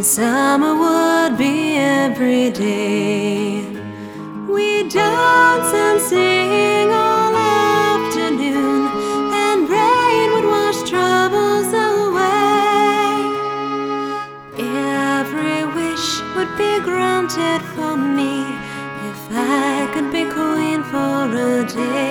and summer would be every day. We dance and sing all afternoon, and rain would wash troubles away. Every wish would be granted for me if I could be queen for a day.